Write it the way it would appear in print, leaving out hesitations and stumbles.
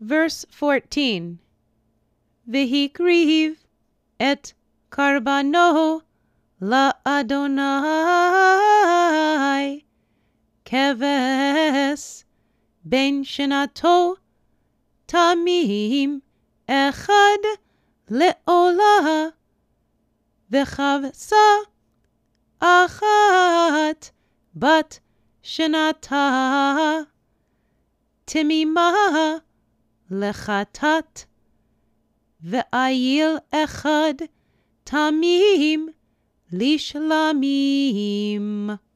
Verse 14. V'hikriv et karbano la Adonai keves ben shenato tamim echad le'olah v'chavsa achat bat shenata timimah lechatat ve'ayil echad tamim lishlamim.